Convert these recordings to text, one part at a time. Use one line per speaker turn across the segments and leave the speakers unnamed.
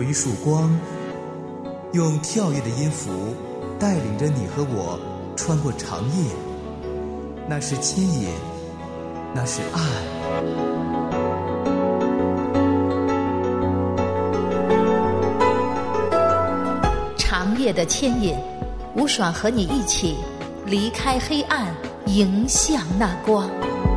一束光，用跳跃的音符带领着你和我穿过长夜。那是牵引，那是爱。
长夜的牵引，吴爽和你一起离开黑暗，迎向那光。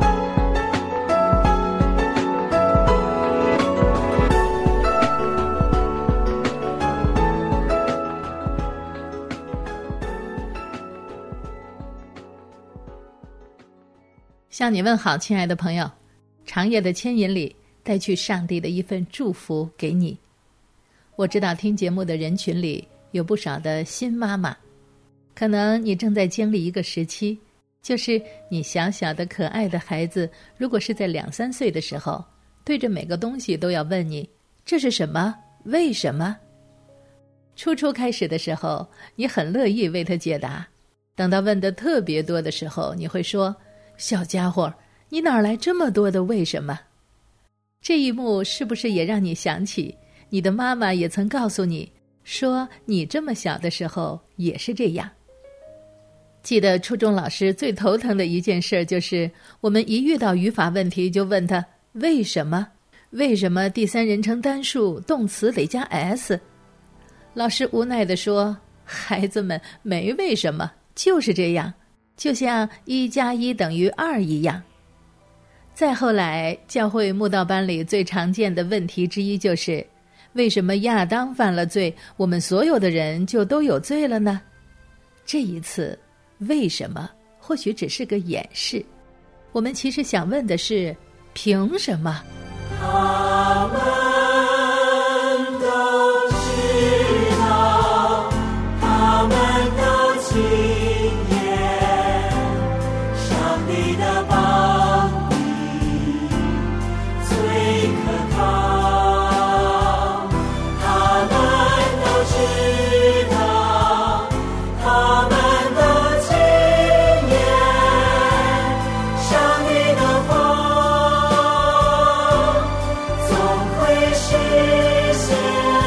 向你问好，亲爱的朋友，长夜的牵引里带去上帝的一份祝福给你。我知道听节目的人群里有不少的新妈妈，可能你正在经历一个时期，就是你小小的可爱的孩子，如果是在2-3岁的时候，对着每个东西都要问你这是什么，为什么。初开始的时候，你很乐意为他解答，等到问得特别多的时候，你会说，小家伙，你哪来这么多的为什么？这一幕是不是也让你想起你的妈妈也曾告诉你说，你这么小的时候也是这样。记得初中老师最头疼的一件事就是，我们一遇到语法问题就问他为什么？为什么第三人称单数动词得加 s？ 老师无奈地说，孩子们没为什么，就是这样，就像1+1等于2一样。再后来，教会慕道班里最常见的问题之一就是，为什么亚当犯了罪，我们所有的人就都有罪了呢？这一次，为什么或许只是个掩饰，我们其实想问的是，凭什么？
他们都知道，他们都亲眼上帝的帮你最可靠，他们都知道，他们都亲眼上帝的帮总会实现。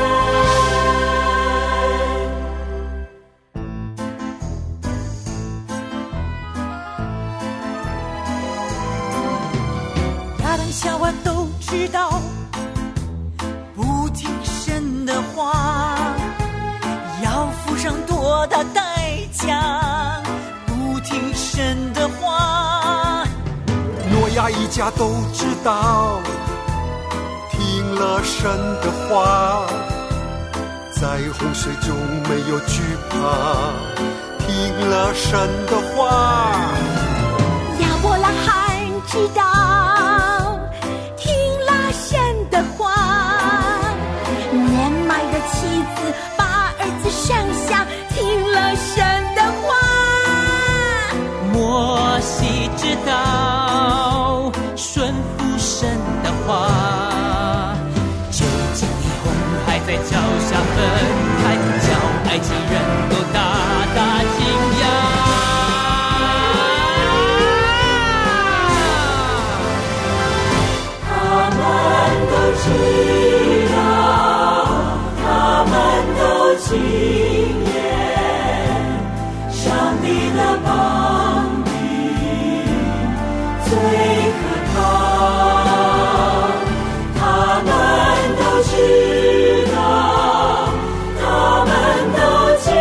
亚当夏娃都知道，不听神的话要付上多大代价，不听神的话。
诺亚一家都知道，听了神的话，在洪水中没有惧怕，听了神的话。
亚伯拉罕知道，听了神的话，年迈的妻子把儿子生下，听了神的话。摩西知道，顺服神的话，就将以红海在脚下分开，叫埃及人都大大惊讶。他们都知道，他们都亲眼上帝的帮你最可靠，他们都知道，他们都亲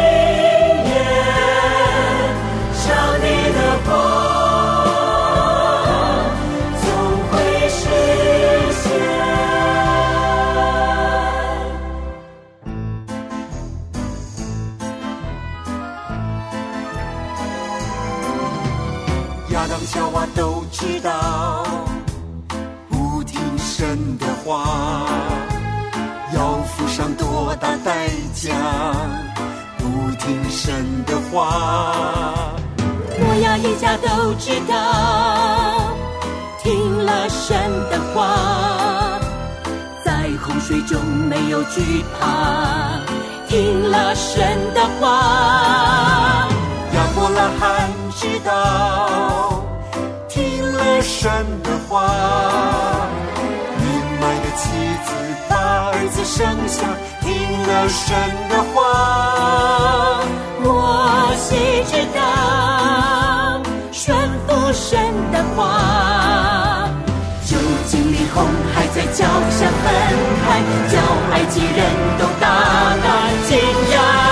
眼上帝的帮总会实现。
亚当夏娃都知道，不听神的话要付上多大代价，不听神的话。
诺亚一家都知道，听了神的话，在洪水中没有惧怕，听了神的话。
亚伯拉罕知道，听了神的话，年迈的妻子把儿子剩下，听了神的话。
我须知道顺服神的话，就经历红海在脚下分开，叫埃及人都大大惊讶。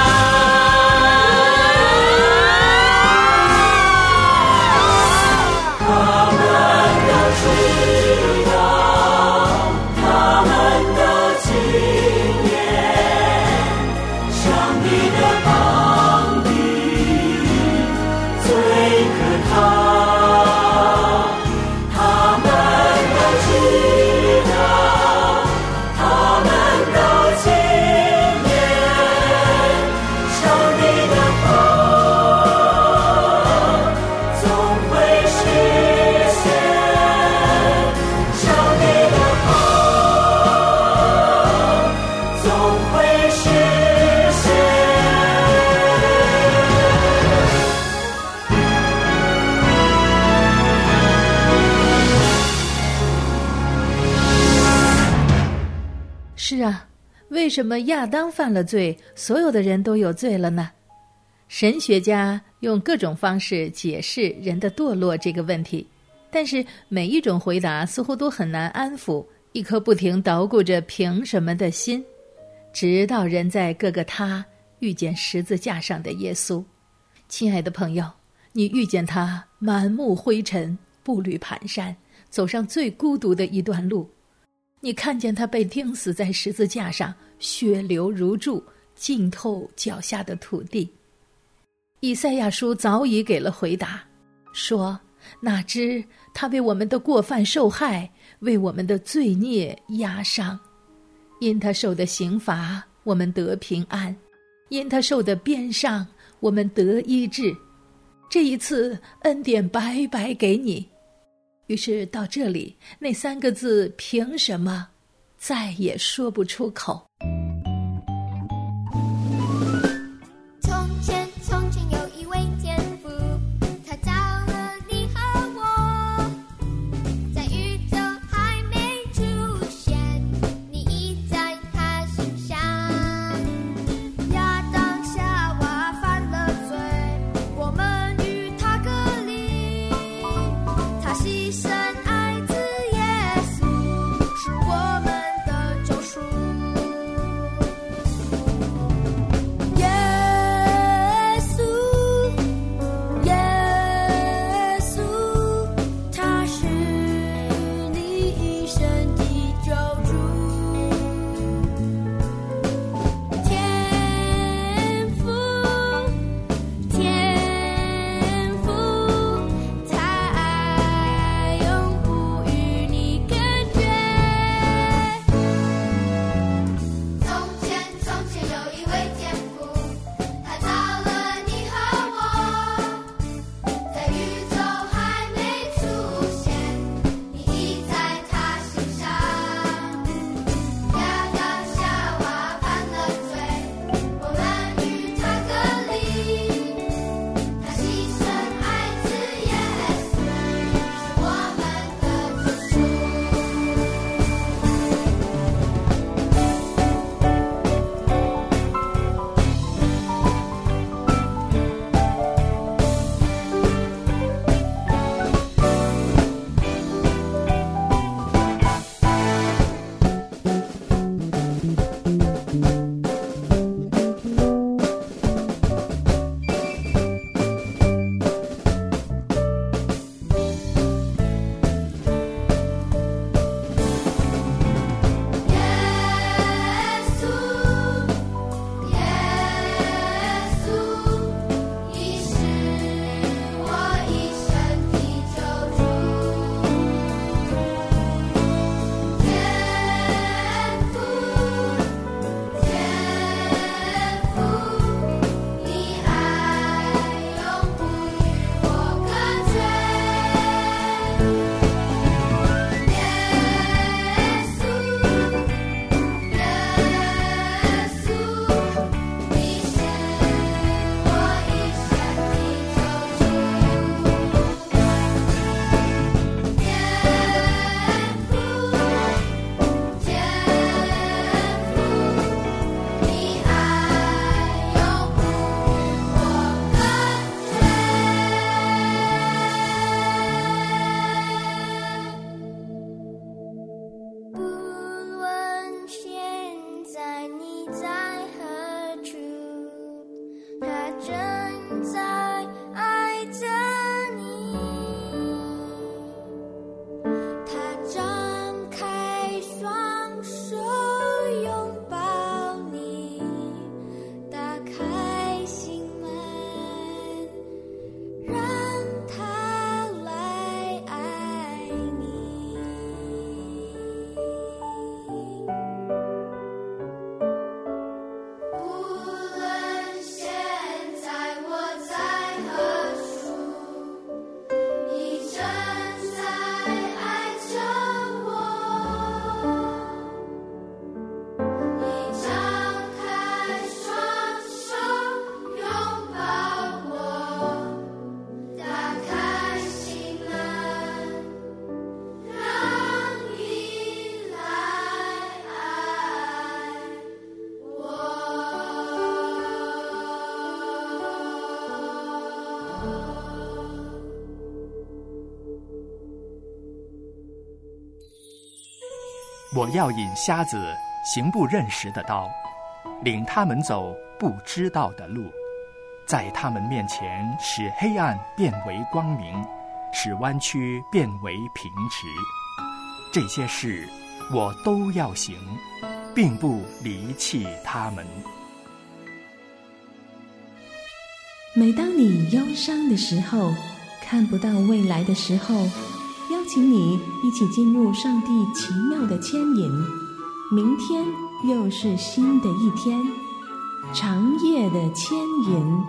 是啊，为什么亚当犯了罪，所有的人都有罪了呢？神学家用各种方式解释人的堕落这个问题，但是每一种回答似乎都很难安抚一颗不停捣鼓着凭什么的心，直到人在各个他遇见十字架上的耶稣。亲爱的朋友，你遇见他满目灰尘，步履蹒跚，走上最孤独的一段路，你看见他被钉死在十字架上，血流如注，浸透脚下的土地。以赛亚书早已给了回答，说哪知他为我们的过犯受害，为我们的罪孽压伤，因他受的刑罚，我们得平安，因他受的鞭伤，我们得医治。这一次恩典白白给你。于是到这里，那三个字凭什么再也说不出口。
从前有一位天父，他造了你和我，在宇宙还没出现，你已在他心上。亚当夏娃犯了罪，我们与他隔离，他牺牲爱子耶稣，是我们的救赎。
我要引瞎子行不认识的道，领他们走不知道的路，在他们面前使黑暗变为光明，使弯曲变为平直。这些事我都要行，并不离弃他们。
每当你忧伤的时候，看不到未来的时候，邀请你一起进入上帝奇妙的牵引。明天又是新的一天，长夜的牵引。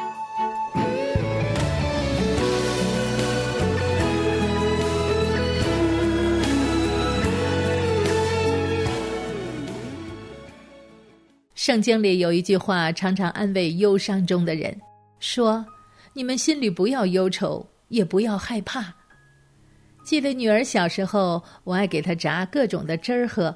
圣经里有一句话常常安慰忧伤中的人，说：你们心里不要忧愁，也不要害怕。记得女儿小时候，我爱给她榨各种的汁儿喝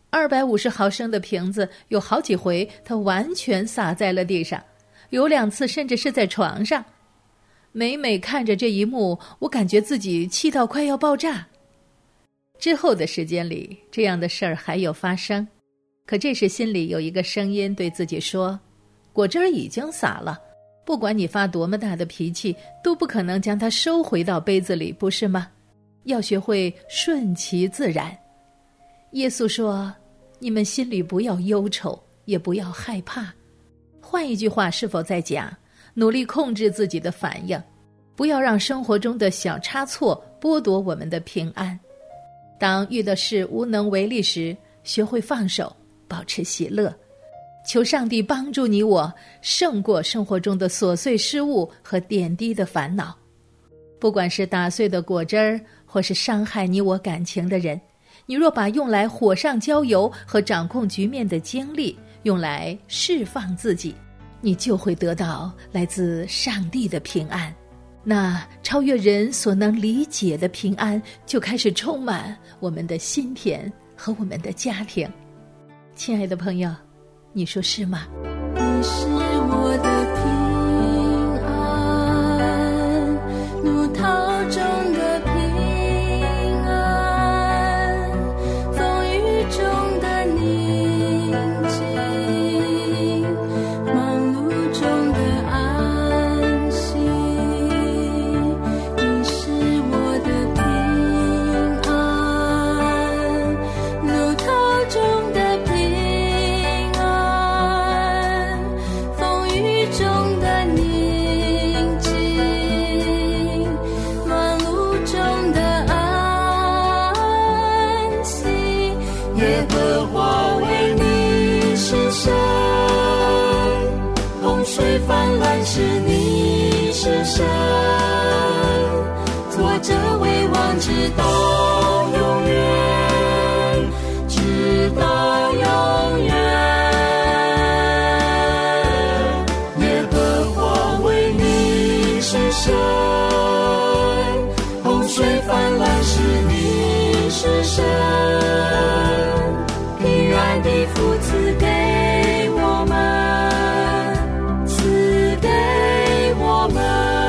，250毫升的瓶子有好几回她完全洒在了地上，有2次甚至是在床上。每每看着这一幕，我感觉自己气到快要爆炸。之后的时间里，这样的事儿还有发生，可这时心里有一个声音对自己说：果汁儿已经洒了，不管你发多么大的脾气，都不可能将它收回到杯子里，不是吗？要学会顺其自然。耶稣说：你们心里不要忧愁，也不要害怕。换一句话是否在讲，努力控制自己的反应，不要让生活中的小差错剥夺我们的平安。当遇到事无能为力时，学会放手，保持喜乐。求上帝帮助你我胜过生活中的琐碎失误和点滴的烦恼。不管是打碎的果汁儿，或是伤害你我感情的人，你若把用来火上浇油和掌控局面的精力用来释放自己，你就会得到来自上帝的平安。那超越人所能理解的平安就开始充满我们的心田和我们的家庭。亲爱的朋友，你说是吗？
你是我的平安，怒涛中的平安，风雨中的宁静，忙碌中的安息。你是我的平安，怒涛中的平安，风雨中的宁静，忙碌中的安息。耶和华为你是神，洪水泛滥时你是神，作者为王直到永远，直到永远。耶和华为你是神，洪水泛滥时你是神，平安的福赐给我们，赐给我们。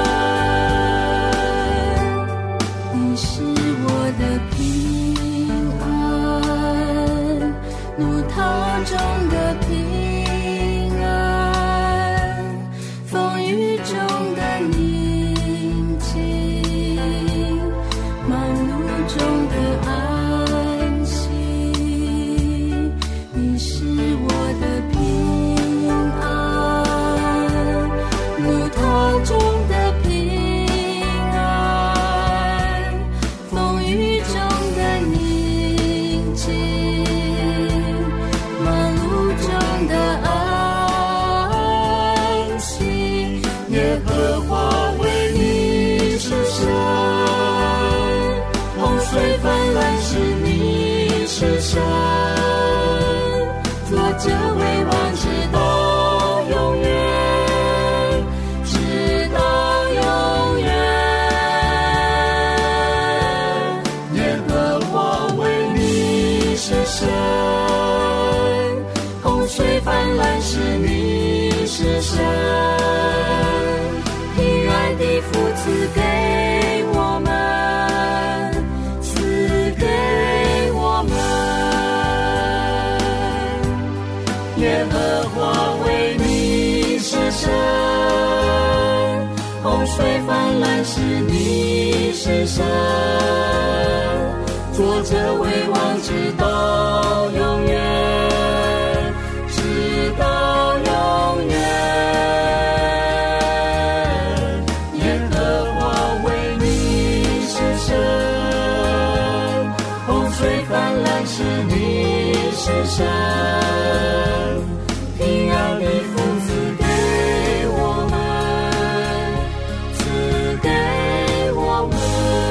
你是我的平安，怒涛中的平安，风雨中的宁静，忙碌中的安息。你是我的平安，怒涛中的平安，风雨中的宁静，忙碌中的安息。耶和华为你是神，洪水泛滥时你是神，作者为王直到永远，直到永远。耶和华为你是神，洪水泛滥时你是神，平安的福赐给我们，赐洪水泛滥时你是神，作者为王直到永远，直到永远。耶和华为你是神，洪水泛滥时你是神，平安的福赐给我们，赐给我们。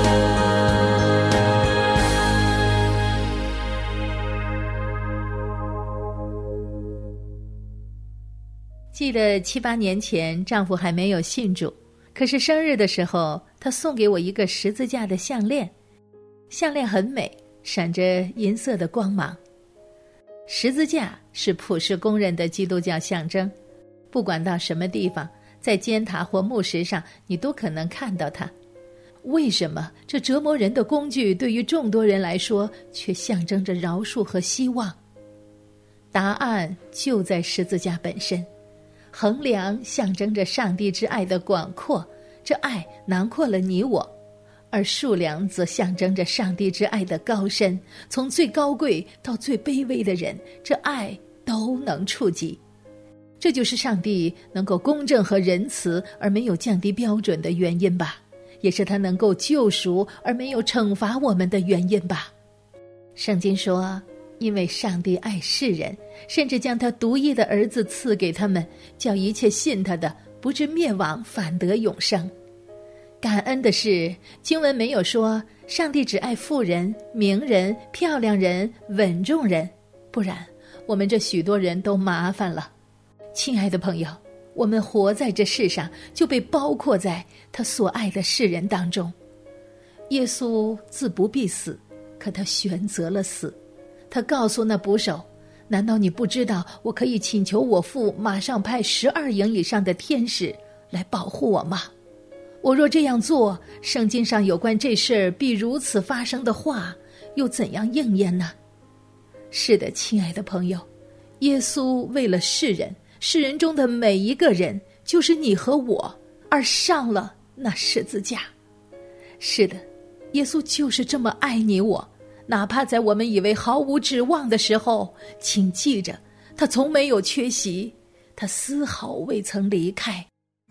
记得7、8年前，丈夫还没有信主，可是生日的时候，他送给我一个十字架的项链，项链很美，闪着银色的光芒。十字架是普世公认的基督教象征，不管到什么地方，在尖塔或木石上，你都可能看到它。为什么这折磨人的工具对于众多人来说，却象征着饶恕和希望？答案就在十字架本身。衡量象征着上帝之爱的广阔，这爱囊括了你我；而数量则象征着上帝之爱的高深，从最高贵到最卑微的人，这爱都能触及。这就是上帝能够公正和仁慈而没有降低标准的原因吧，也是他能够救赎而没有惩罚我们的原因吧。圣经说，因为上帝爱世人，甚至将他独一的儿子赐给他们，叫一切信他的不至灭亡，反得永生。感恩的是，经文没有说上帝只爱富人、名人、漂亮人、稳重人，不然我们这许多人都麻烦了。亲爱的朋友，我们活在这世上，就被包括在他所爱的世人当中。耶稣自不必死，可他选择了死。他告诉那捕手，难道你不知道我可以请求我父马上派12营以上的天使来保护我吗？我若这样做，圣经上有关这事儿必如此发生的话，又怎样应验呢？是的，亲爱的朋友，耶稣为了世人，世人中的每一个人，就是你和我，而上了那十字架。是的，耶稣就是这么爱你我，哪怕在我们以为毫无指望的时候，请记着，他从没有缺席，他丝毫未曾离开。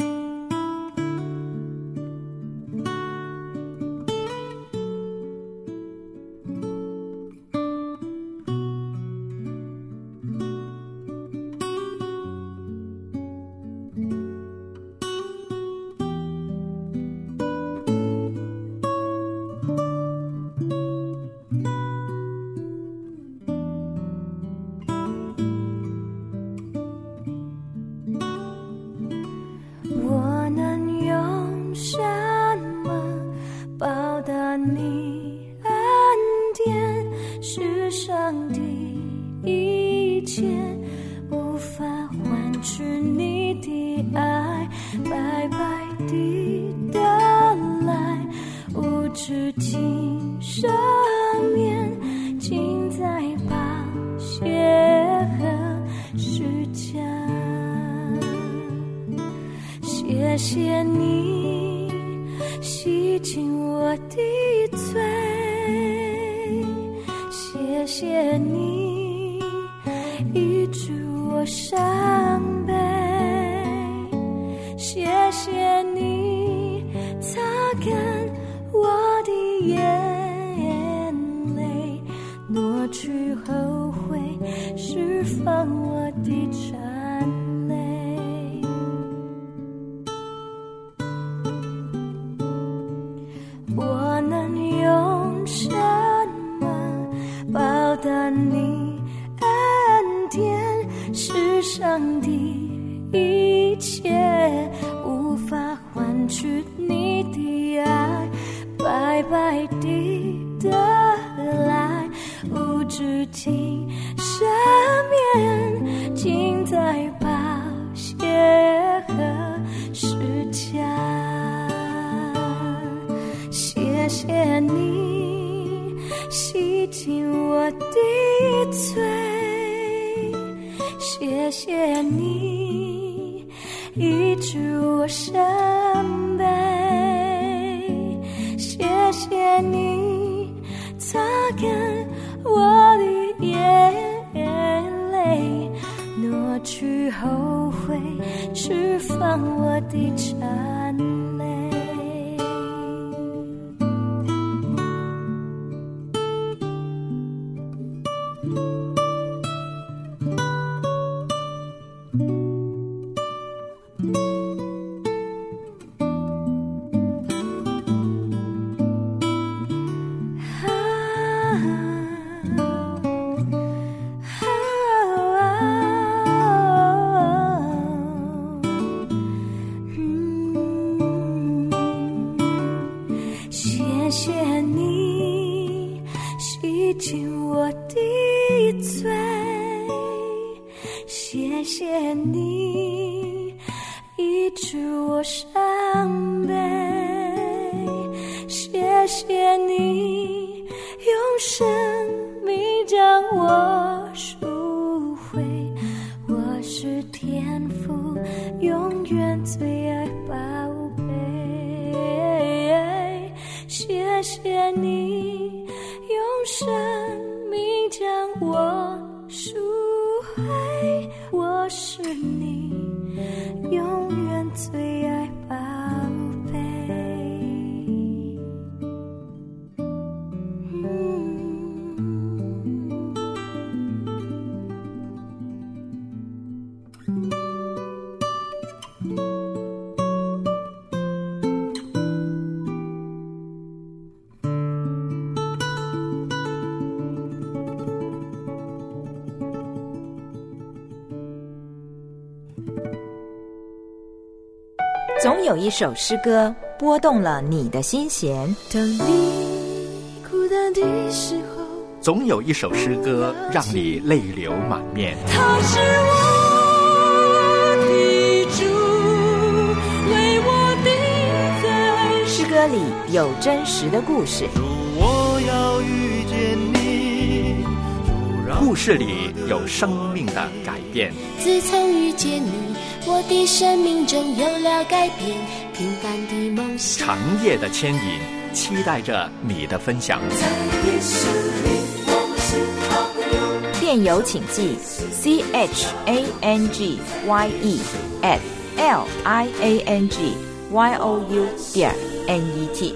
谢谢你洗净我的罪，谢谢你医治我伤悲，谢谢你擦干我的眼泪，挪去后悔，释放我的颤泪。我能用什么报答你恩典？世上的一切无法换取你的爱，白白地得来，无止境赦免，尽在宝血和十架。谢谢你洗净我的罪，谢谢你医治我伤悲， 你擦干我的眼泪，挪去后悔，释放我的馋泪。谢谢你洗净我的罪，谢谢你医治我伤悲，谢谢你用生命将我赎回，我是天父永远最爱宝贝。谢谢你用生命将我赎回，我是你永远最爱宝贝。
总有一首诗歌拨动了你的心弦，
当你孤单的时候，
总有一首诗歌让你泪流满面。
他是我的主，为我定在。
诗歌里有真实的故事，
主，我要遇见你，
故事里有生命的改变。
自从遇见你，我的生命中有了改变，平凡的梦想，
长夜的牵引，期待着你的分享。
电邮请寄 change@liangyou.net。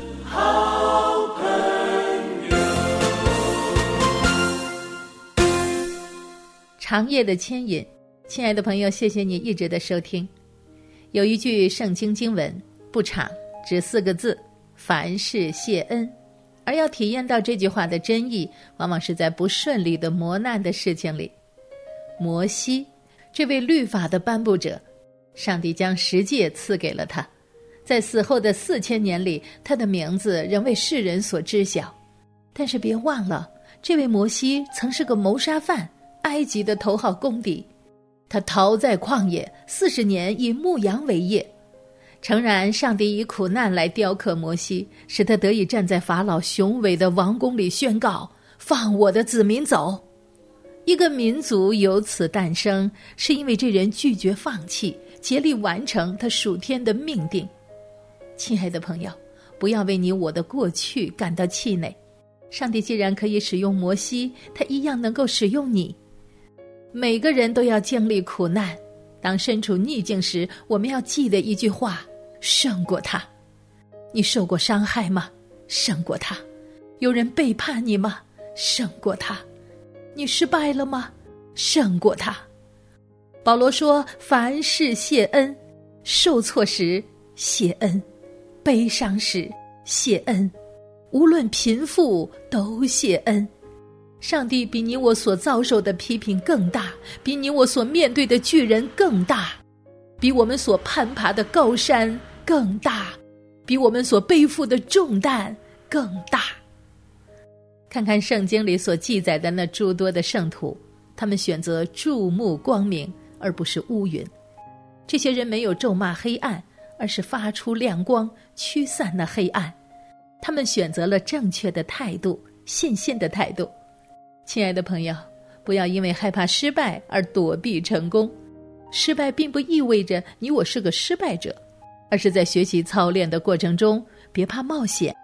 长夜的牵引，亲爱的朋友，谢谢你一直的收听。有一句圣经经文不长，只4个字，凡事谢恩。而要体验到这句话的真意，往往是在不顺利的磨难的事情里。摩西这位律法的颁布者，上帝将10诫赐给了他，在死后的4000年里，他的名字仍为世人所知晓。但是别忘了，这位摩西曾是个谋杀犯，埃及的头号公敌。他逃在旷野40年，以牧羊为业。诚然，上帝以苦难来雕刻摩西，使他得以站在法老雄伟的王宫里宣告：放我的子民走。一个民族由此诞生，是因为这人拒绝放弃，竭力完成他属天的命定。亲爱的朋友，不要为你我的过去感到气馁。上帝既然可以使用摩西，他一样能够使用你。每个人都要经历苦难，当身处逆境时，我们要记得一句话：胜过他。你受过伤害吗？胜过他。有人背叛你吗？胜过他。你失败了吗？胜过他。保罗说：凡事谢恩，受挫时谢恩，悲伤时谢恩，无论贫富都谢恩。上帝比你我所遭受的批评更大，比你我所面对的巨人更大，比我们所攀爬的高山更大，比我们所背负的重担更大。看看圣经里所记载的那诸多的圣徒，他们选择注目光明，而不是乌云。这些人没有咒骂黑暗，而是发出亮光，驱散那黑暗。他们选择了正确的态度，信心的态度。亲爱的朋友，不要因为害怕失败而躲避成功。失败并不意味着你我是个失败者，而是在学习操练的过程中，别怕冒险，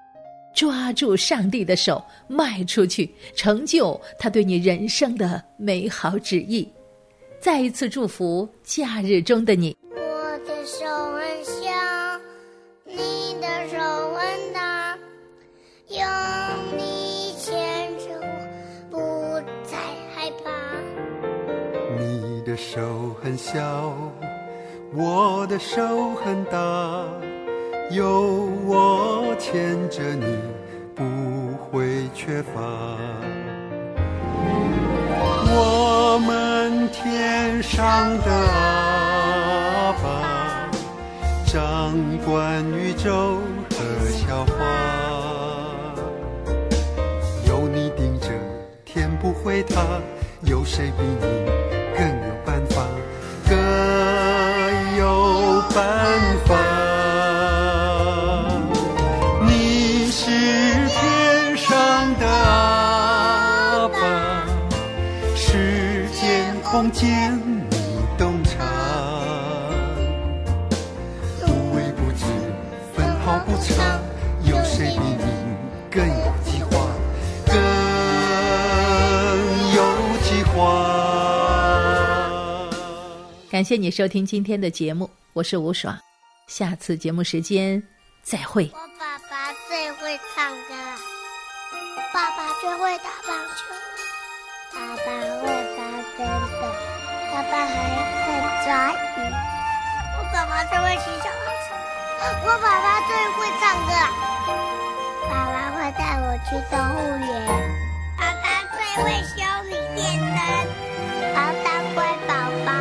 抓住上帝的手，迈出去，成就他对你人生的美好旨意。再一次祝福假日中的你。
我的手很小，你的手很大，有你牵着我，不再害怕。
你的手很小，我的手很大，有我牵着你，不会缺乏。我们天上的阿爸，掌管宇宙和笑话，有你盯着，天不会塌，有谁比你更有办法，更有办法。你是天上的阿爸，时间空间你洞察，无微不至，分毫不差，有谁比你更有计划，更有计划。
感谢你收听今天的节目，我是吴爽，下次节目时间再会。
我爸爸最会唱歌了，爸爸最会打棒球，爸爸会拔针的，爸爸还会抓鱼。我爸爸最会骑小黄车，我爸爸最会唱歌，爸爸会带我去动物园，爸爸最会修理电灯，好当乖宝宝。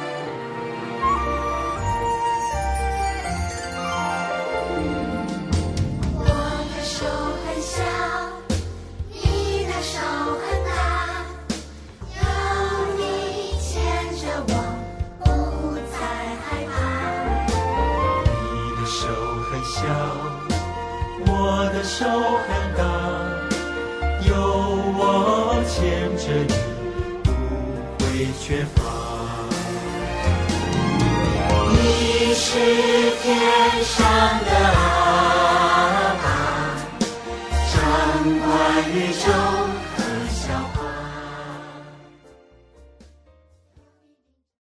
我的手很大，有我牵着你，不会缺乏。你是天上的阿爸，掌管宇宙